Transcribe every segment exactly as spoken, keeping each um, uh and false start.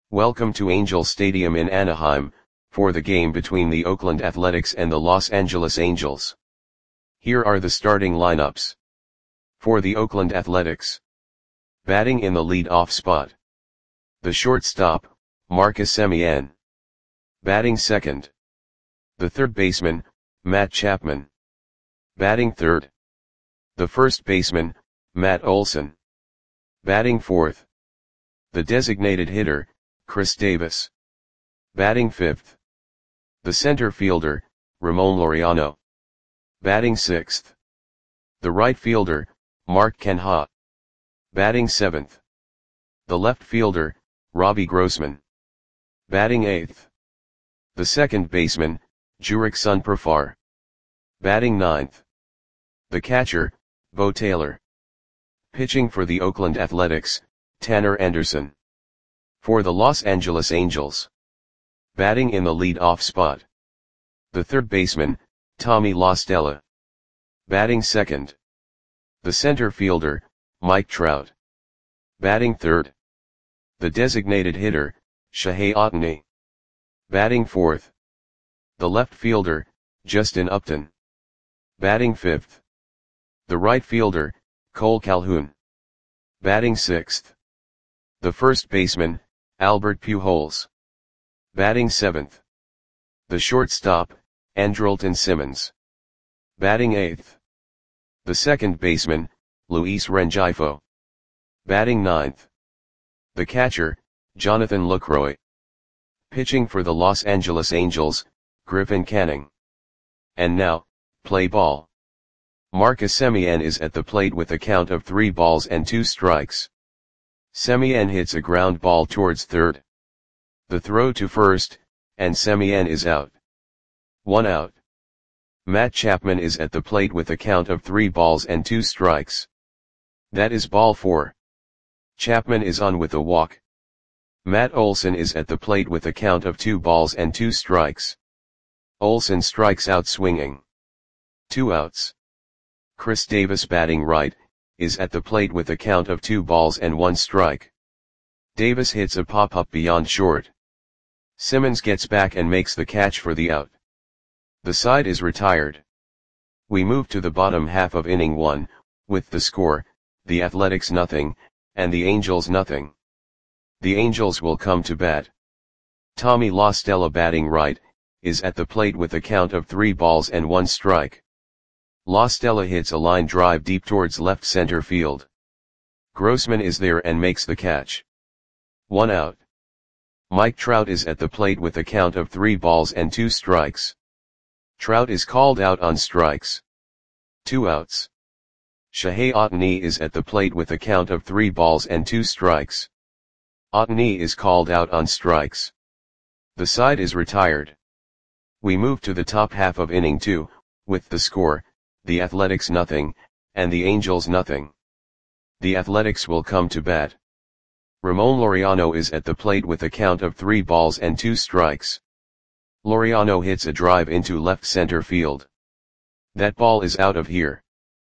Welcome to Angel Stadium in Anaheim, for the game between the Oakland Athletics and the Los Angeles Angels. Here are the starting lineups. For the Oakland Athletics. Batting in the lead-off spot. The shortstop, Marcus Semien. Batting second. The third baseman, Matt Chapman. Batting third. The first baseman, Matt Olson. Batting fourth. The designated hitter, Chris Davis. Batting fifth. The center fielder, Ramon Laureano. Batting sixth. The right fielder, Mark Canha. Batting seventh. The left fielder, Robbie Grossman. Batting eighth. The second baseman, Jurickson Profar. Batting ninth. The catcher, Bo Taylor. Pitching for the Oakland Athletics, Tanner Anderson. For the Los Angeles Angels. Batting in the lead-off spot. The third baseman, Tommy La Stella. Batting second. The center fielder, Mike Trout. Batting third. The designated hitter, Shohei Ohtani. Batting fourth. The left fielder, Justin Upton. Batting fifth. The right fielder, Cole Calhoun. Batting sixth. The first baseman, Albert Pujols. Batting seventh. The shortstop, Andrelton Simmons. Batting eighth. The second baseman, Luis Rengifo. Batting ninth. The catcher, Jonathan Lucroy. Pitching for the Los Angeles Angels, Griffin Canning. And now, play ball. Marcus Semien is at the plate with a count of three balls and two strikes. Semien hits a ground ball towards third. The throw to first, and Semien is out. One out. Matt Chapman is at the plate with a count of three balls and two strikes. That is ball four. Chapman is on with a walk. Matt Olson is at the plate with a count of two balls and two strikes. Olson strikes out swinging. Two outs. Chris Davis, batting right, is at the plate with a count of two balls and one strike. Davis hits a pop-up beyond short. Simmons gets back and makes the catch for the out. The side is retired. We move to the bottom half of inning one, with the score, the Athletics nothing, and the Angels nothing. The Angels will come to bat. Tommy La Stella, batting right, is at the plate with a count of three balls and one strike. La Stella hits a line drive deep towards left center field. Grossman is there and makes the catch. One out. Mike Trout is at the plate with a count of three balls and two strikes. Trout is called out on strikes. Two outs. Shohei Ohtani is at the plate with a count of three balls and two strikes. Ohtani is called out on strikes. The side is retired. We move to the top half of inning two, with the score, the Athletics nothing, and the Angels nothing. The Athletics will come to bat. Ramon Laureano is at the plate with a count of three balls and two strikes. Laureano hits a drive into left center field. That ball is out of here.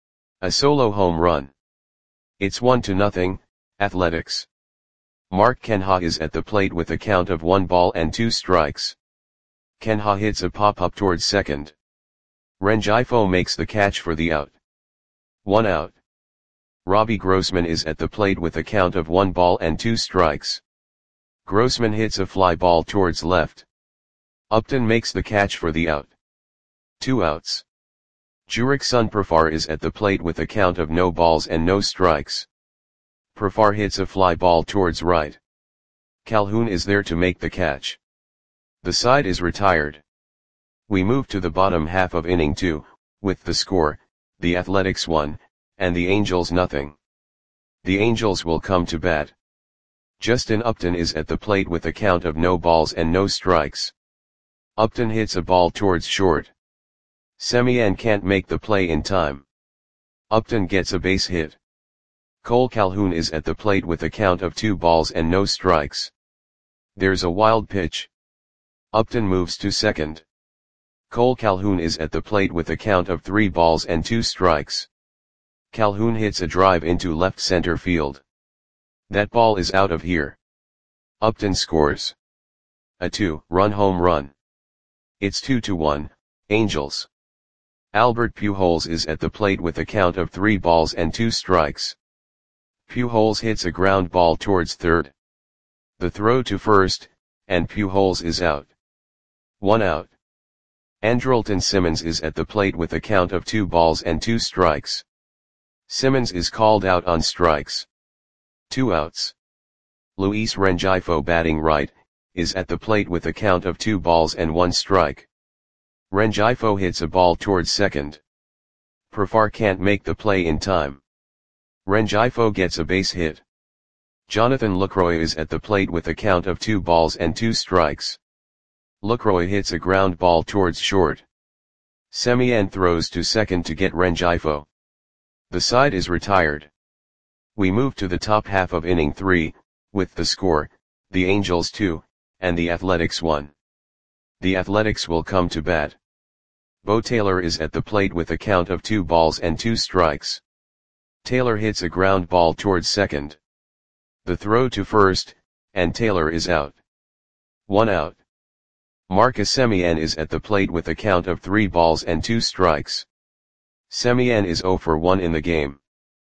A solo home run. It's one to nothing, Athletics. Mark Canha is at the plate with a count of one ball and two strikes. Canha hits a pop-up towards second. Rengifo makes the catch for the out. One out. Robbie Grossman is at the plate with a count of one ball and two strikes. Grossman hits a fly ball towards left. Upton makes the catch for the out. Two outs. Jurickson Profar is at the plate with a count of no balls and no strikes. Profar hits a fly ball towards right. Calhoun is there to make the catch. The side is retired. We move to the bottom half of inning two, with the score, the Athletics one, and the Angels nothing. The Angels will come to bat. Justin Upton is at the plate with a count of no balls and no strikes. Upton hits a ball towards short. Semien can't make the play in time. Upton gets a base hit. Cole Calhoun is at the plate with a count of two balls and no strikes. There's a wild pitch. Upton moves to second. Cole Calhoun is at the plate with a count of three balls and two strikes. Calhoun hits a drive into left center field. That ball is out of here. Upton scores a two-run home run. It's two to one, Angels. Albert Pujols is at the plate with a count of three balls and two strikes. Pujols hits a ground ball towards third. The throw to first, and Pujols is out. One out. Andrelton Simmons is at the plate with a count of two balls and two strikes. Simmons is called out on strikes. Two outs. Luis Rengifo, batting right, is at the plate with a count of two balls and one strike. Rengifo hits a ball towards second. Profar can't make the play in time. Rengifo gets a base hit. Jonathan Lucroy is at the plate with a count of two balls and two strikes. Lucroy hits a ground ball towards short. Semien throws to second to get Rengifo. The side is retired. We move to the top half of inning three, with the score, the Angels two, and the Athletics one. The Athletics will come to bat. Bo Taylor is at the plate with a count of two balls and two strikes. Taylor hits a ground ball towards second. The throw to first, and Taylor is out. One out. Marcus Semien is at the plate with a count of three balls and two strikes. Semien is zero for one in the game.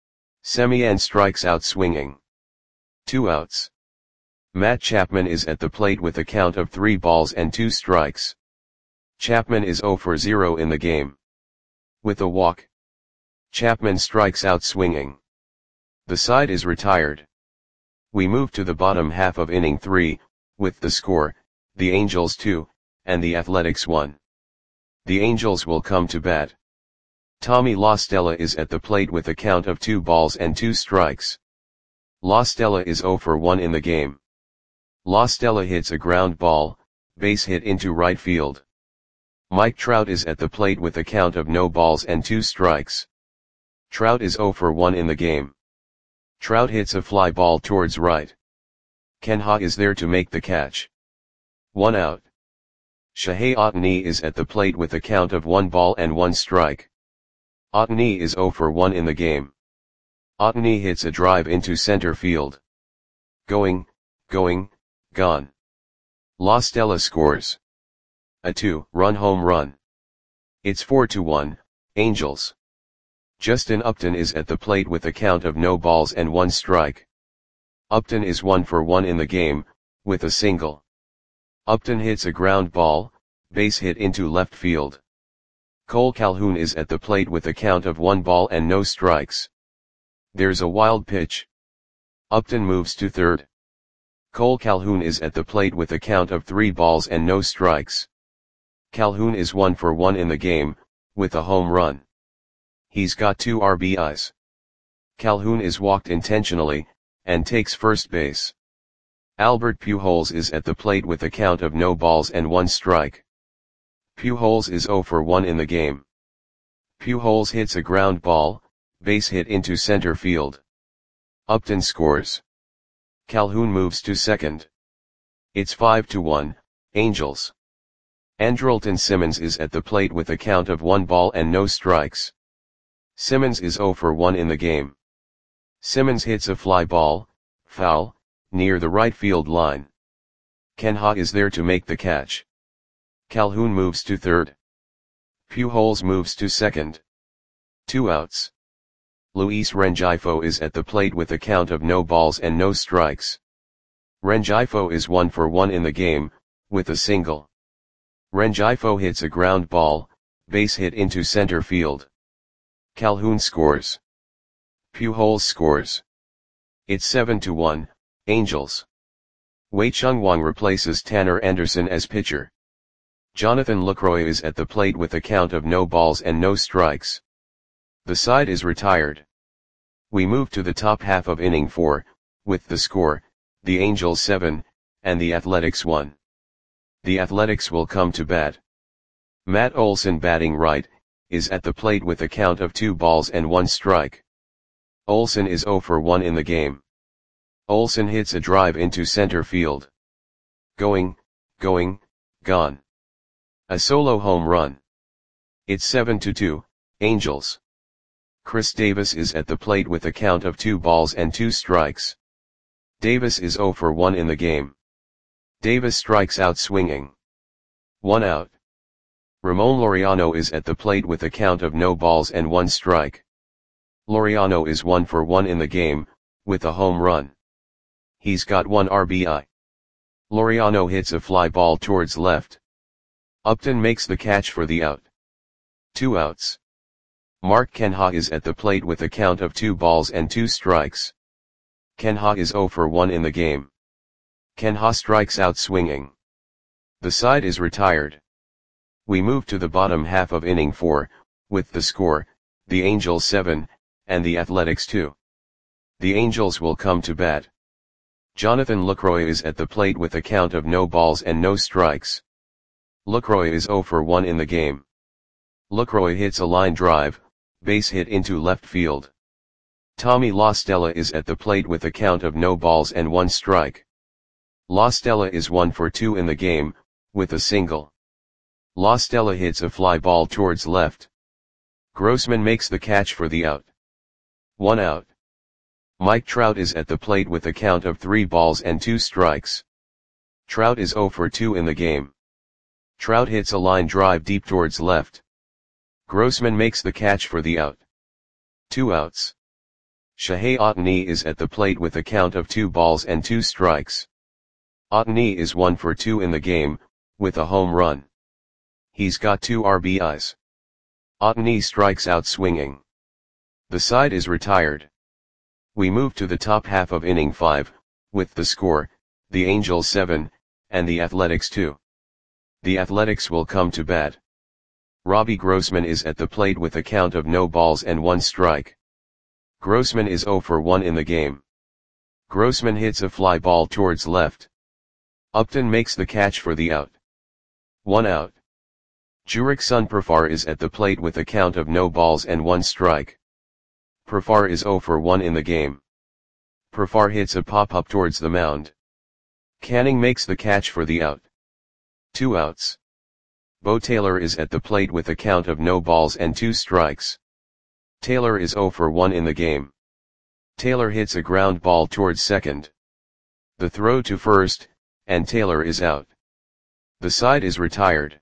Semien strikes out swinging. Two outs. Matt Chapman is at the plate with a count of three balls and two strikes. Chapman is zero for zero in the game. With a walk. Chapman strikes out swinging. The side is retired. We move to the bottom half of inning three, with the score, the Angels two, and the Athletics one. The Angels will come to bat. Tommy La Stella is at the plate with a count of two balls and two strikes. La Stella is zero for one in the game. La Stella hits a ground ball, base hit into right field. Mike Trout is at the plate with a count of no balls and two strikes. Trout is zero for one in the game. Trout hits a fly ball towards right. Ken Ha is there to make the catch. One out. Shohei Ohtani is at the plate with a count of one ball and one strike. Ohtani is zero for one in the game. Ohtani hits a drive into center field. Going, going, gone. La Stella scores a two-run home run. It's four to one, Angels. Justin Upton is at the plate with a count of no balls and one strike. Upton is one for one in the game, with a single. Upton hits a ground ball, base hit into left field. Cole Calhoun is at the plate with a count of one ball and no strikes. There's a wild pitch. Upton moves to third. Cole Calhoun is at the plate with a count of three balls and no strikes. Calhoun is one for one in the game, with a home run. He's got two R B Is. Calhoun is walked intentionally, and takes first base. Albert Pujols is at the plate with a count of no balls and one strike. Pujols is zero for one in the game. Pujols hits a ground ball, base hit into center field. Upton scores. Calhoun moves to second. It's five to one, Angels. Andrelton Simmons is at the plate with a count of one ball and no strikes. Simmons is zero for one in the game. Simmons hits a fly ball, foul, near the right field line. Ken Ha is there to make the catch. Calhoun moves to third. Pujols moves to second. Two outs. Luis Rengifo is at the plate with a count of no balls and no strikes. Rengifo is one for one in the game, with a single. Rengifo hits a ground ball, base hit into center field. Calhoun scores. Pujols scores. It's seven to one, Angels. Wei Chung Wang replaces Tanner Anderson as pitcher. Jonathan Lucroy is at the plate with a count of no balls and no strikes. The side is retired. We move to the top half of inning four, with the score, the Angels seven, and the Athletics one. The Athletics will come to bat. Matt Olson, batting right, is at the plate with a count of two balls and one strike. Olson is zero for one in the game. Olson hits a drive into center field. Going, going, gone. A solo home run. It's seven to two, Angels. Chris Davis is at the plate with a count of two balls and two strikes. Davis is zero for one in the game. Davis strikes out swinging. One out. Ramon Laureano is at the plate with a count of no balls and one strike. Laureano is one for one in the game, with a home run. He's got one R B I. Laureano hits a fly ball towards left. Upton makes the catch for the out. Two outs. Mark Canha is at the plate with a count of two balls and two strikes. Canha is zero for one in the game. Canha strikes out swinging. The side is retired. We move to the bottom half of inning four, with the score, the Angels seven, and the Athletics two. The Angels will come to bat. Jonathan Lucroy is at the plate with a count of no balls and no strikes. Lucroy is zero for one in the game. Lucroy hits a line drive, base hit into left field. Tommy La Stella is at the plate with a count of no balls and one strike. La Stella is one for two in the game, with a single. La Stella hits a fly ball towards left. Grossman makes the catch for the out. One out. Mike Trout is at the plate with a count of three balls and two strikes. Trout is zero for two in the game. Trout hits a line drive deep towards left. Grossman makes the catch for the out. Two outs. Shohei Ohtani is at the plate with a count of two balls and two strikes. Ohtani is one for two in the game, with a home run. He's got two R B Is. Ohtani strikes out swinging. The side is retired. We move to the top half of inning five, with the score, the Angels seven, and the Athletics two. The Athletics will come to bat. Robbie Grossman is at the plate with a count of no balls and one strike. Grossman is zero for one in the game. Grossman hits a fly ball towards left. Upton makes the catch for the out. One out. Jurickson Profar is at the plate with a count of no balls and one strike. Profar is zero for one in the game. Profar hits a pop-up towards the mound. Canning makes the catch for the out. Two outs. Bo Taylor is at the plate with a count of no balls and two strikes. Taylor is zero for one in the game. Taylor hits a ground ball towards second. The throw to first, and Taylor is out. The side is retired.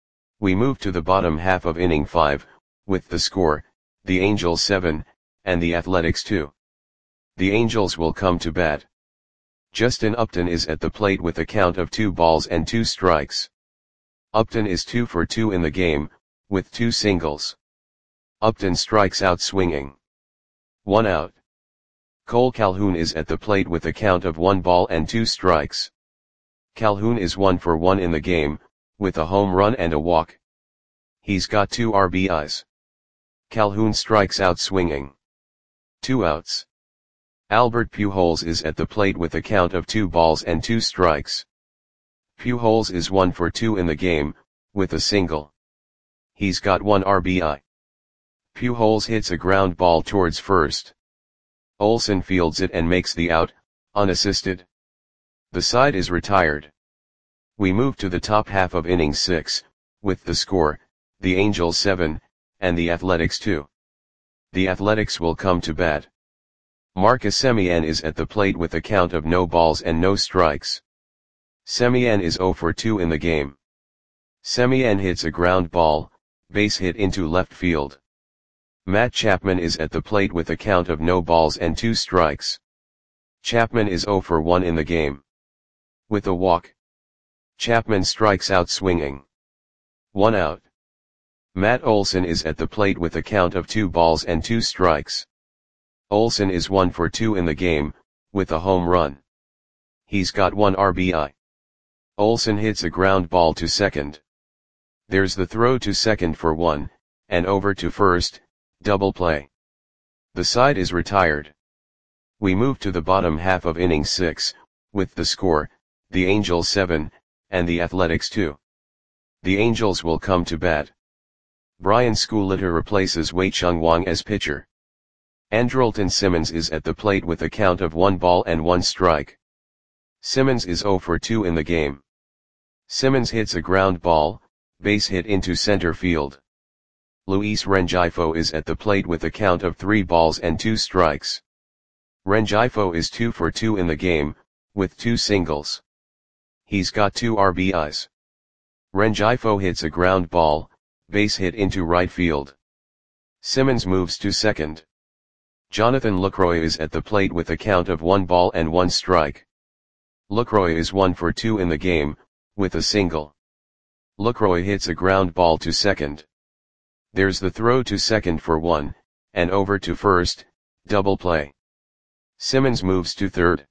We move to the bottom half of inning five, with the score, the Angels seven, and the Athletics two. The Angels will come to bat. Justin Upton is at the plate with a count of two balls and two strikes. Upton is two for two in the game, with two singles. Upton strikes out swinging. One out. Cole Calhoun is at the plate with a count of one ball and two strikes. Calhoun is one for one in the game, with a home run and a walk. He's got two R B Is. Calhoun strikes out swinging. Two outs. Albert Pujols is at the plate with a count of two balls and two strikes. Pujols is one for two in the game, with a single. He's got one R B I. Pujols hits a ground ball towards first. Olsen fields it and makes the out, unassisted. The side is retired. We move to the top half of inning six, with the score, the Angels seven, and the Athletics two. The Athletics will come to bat. Marcus Semien is at the plate with a count of no balls and no strikes. Semien is zero for two in the game. Semien hits a ground ball, base hit into left field. Matt Chapman is at the plate with a count of no balls and two strikes. Chapman is zero for one in the game. With a walk. Chapman strikes out swinging. One out. Matt Olson is at the plate with a count of two balls and two strikes. Olson is one for two in the game, with a home run. He's got one R B I. Olson hits a ground ball to second. There's the throw to second for one, and over to first, double play. The side is retired. We move to the bottom half of inning six, with the score, the Angels seven, and the Athletics two. The Angels will come to bat. Brian Schooliter replaces Wei Chung Wang as pitcher. Andrelton Simmons is at the plate with a count of one ball and one strike. Simmons is zero for two in the game. Simmons hits a ground ball, base hit into center field. Luis Rengifo is at the plate with a count of three balls and two strikes. Rengifo is two for two in the game, with two singles. He's got two R B Is. Rengifo hits a ground ball, base hit into right field. Simmons moves to second. Jonathan Lucroy is at the plate with a count of one ball and one strike. Lucroy is one for two in the game, with a single. Lucroy hits a ground ball to second. There's the throw to second for one, and over to first, double play. Simmons moves to third.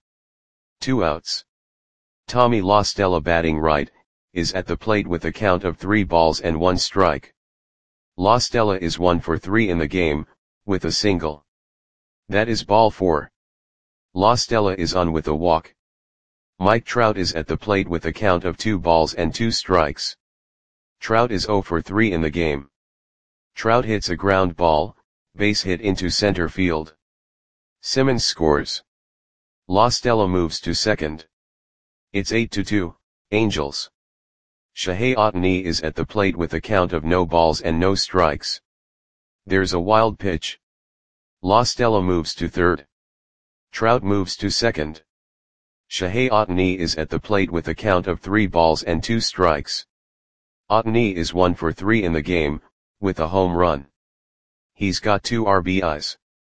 Two outs. Tommy La Stella batting right, is at the plate with a count of three balls and one strike. La Stella is one for three in the game, with a single. That is ball four. La Stella is on with a walk. Mike Trout is at the plate with a count of two balls and two strikes. Trout is zero for three in the game. Trout hits a ground ball, base hit into center field. Simmons scores. La Stella moves to second. It's eight to two, Angels. Shohei Ohtani is at the plate with a count of no balls and no strikes. There's a wild pitch. La Stella moves to third. Trout moves to second. Shohei Ohtani is at the plate with a count of three balls and two strikes. Ohtani is one for three in the game, with a home run. He's got two R B Is.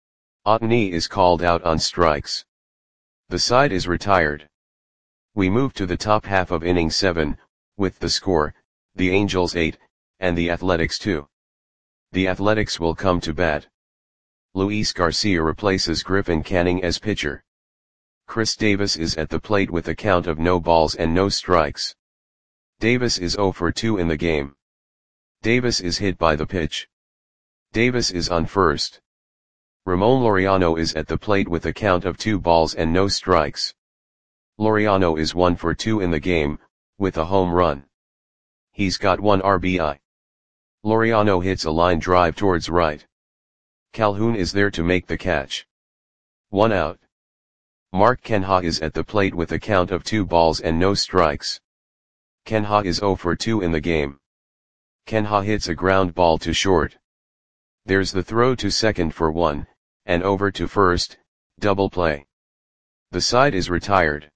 Ohtani is called out on strikes. The side is retired. We move to the top half of inning seven, with the score, the Angels eight, and the Athletics two. The Athletics will come to bat. Luis Garcia replaces Griffin Canning as pitcher. Chris Davis is at the plate with a count of no balls and no strikes. Davis is zero for two in the game. Davis is hit by the pitch. Davis is on first. Ramon Laureano is at the plate with a count of two balls and no strikes. Laureano is one for two in the game, with a home run. He's got one R B I. Laureano hits a line drive towards right. Calhoun is there to make the catch. One out. Mark Canha is at the plate with a count of two balls and no strikes. Canha is zero for two in the game. Canha hits a ground ball to short. There's the throw to second for one, and over to first, double play. The side is retired.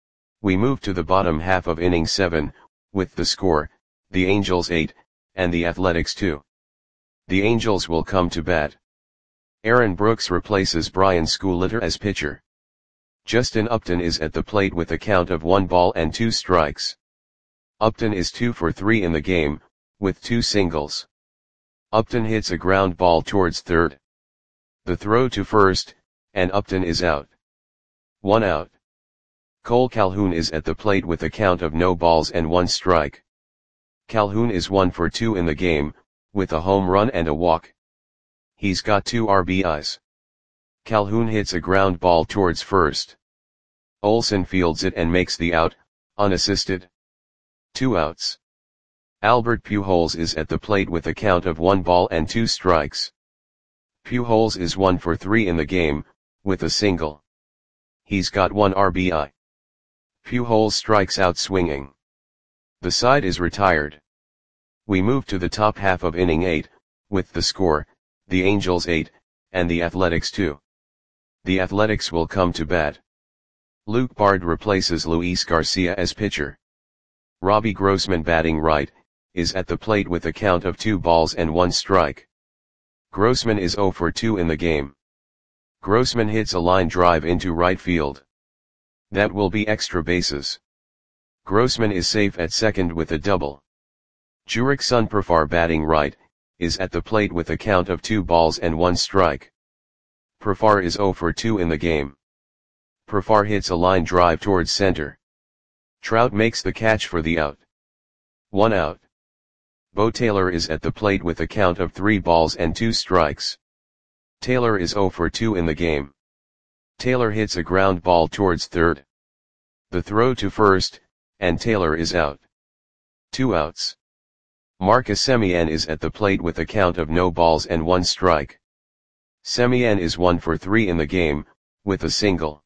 We move to the bottom half of inning seven, with the score, the Angels eight, and the Athletics two. The Angels will come to bat. Aaron Brooks replaces Brian Schooliter as pitcher. Justin Upton is at the plate with a count of one ball and two strikes. Upton is two for three in the game, with two singles. Upton hits a ground ball towards third. The throw to first, and Upton is out. One out. Cole Calhoun is at the plate with a count of no balls and one strike. Calhoun is one for two in the game, with a home run and a walk. He's got two R B Is. Calhoun hits a ground ball towards first. Olsen fields it and makes the out, unassisted. Two outs. Albert Pujols is at the plate with a count of one ball and two strikes. Pujols is one for three in the game, with a single. He's got one R B I. Pujols strikes out swinging. The side is retired. We move to the top half of inning eight, with the score, the Angels eight, and the Athletics two. The Athletics will come to bat. Luke Bard replaces Luis Garcia as pitcher. Robbie Grossman batting right, is at the plate with a count of two balls and one strike. Grossman is zero for two in the game. Grossman hits a line drive into right field. That will be extra bases. Grossman is safe at second with a double. Jurickson Profar batting right, is at the plate with a count of two balls and one strike. Profar is zero for two in the game. Profar hits a line drive towards center. Trout makes the catch for the out. One out. Bo Taylor is at the plate with a count of three balls and two strikes. Taylor is zero for two in the game. Taylor hits a ground ball towards third. The throw to first, and Taylor is out. Two outs. Marcus Semien is at the plate with a count of no balls and one strike. Semien is one for three in the game, with a single.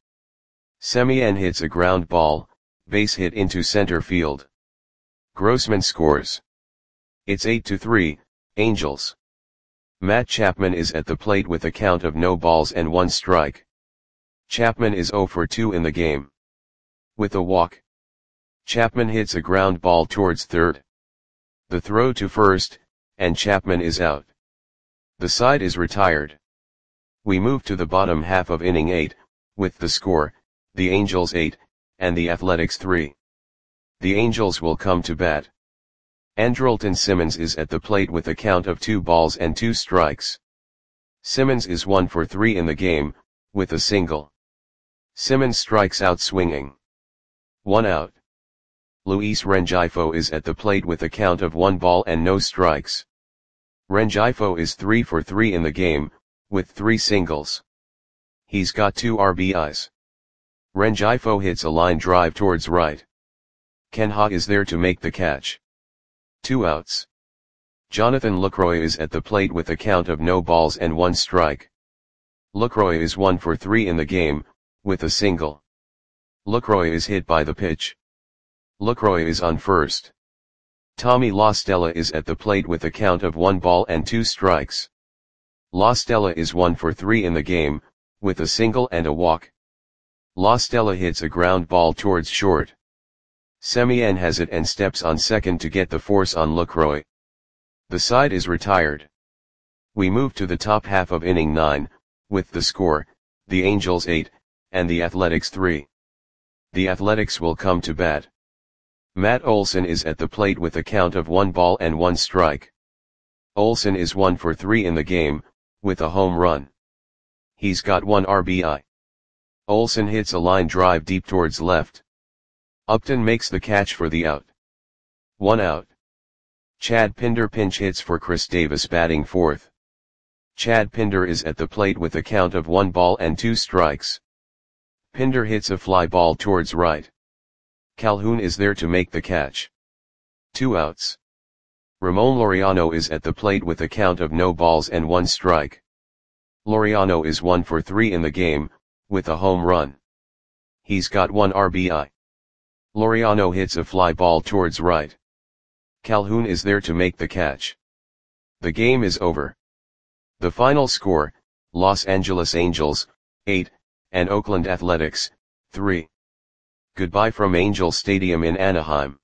Semien hits a ground ball, base hit into center field. Grossman scores. It's eight to three, Angels. Matt Chapman is at the plate with a count of no balls and one strike. Chapman is zero for two in the game. With a walk. Chapman hits a ground ball towards third. The throw to first, and Chapman is out. The side is retired. We move to the bottom half of inning eight, with the score, the Angels eight, and the Athletics three. The Angels will come to bat. Andrelton Simmons is at the plate with a count of two balls and two strikes. Simmons is one for three in the game, with a single. Simmons strikes out swinging. One out. Luis Rengifo is at the plate with a count of one ball and no strikes. Rengifo is three for three in the game, with three singles. He's got two R B Is. Rengifo hits a line drive towards right. Ken Ha is there to make the catch. Two outs. Jonathan Lucroy is at the plate with a count of no balls and one strike. Lucroy is one for three in the game, with a single. Lucroy is hit by the pitch. Lucroy is on first. Tommy La Stella is at the plate with a count of one ball and two strikes. La Stella is one for three in the game, with a single and a walk. La Stella hits a ground ball towards short. Semien has it and steps on second to get the force on Lucroy. The side is retired. We move to the top half of inning nine, with the score, the Angels eight, and the Athletics three. The Athletics will come to bat. Matt Olson is at the plate with a count of one ball and one strike. Olson is one for three in the game, with a home run. He's got one R B I. Olson hits a line drive deep towards left. Upton makes the catch for the out. One out. Chad Pinder pinch hits for Chris Davis batting fourth. Chad Pinder is at the plate with a count of one ball and two strikes. Pinder hits a fly ball towards right. Calhoun is there to make the catch. Two outs. Ramon Laureano is at the plate with a count of no balls and one strike. Laureano is one for three in the game, with a home run. He's got one R B I. Laureano hits a fly ball towards right. Calhoun is there to make the catch. The game is over. The final score, Los Angeles Angels, eight, and Oakland Athletics, three. Goodbye from Angel Stadium in Anaheim.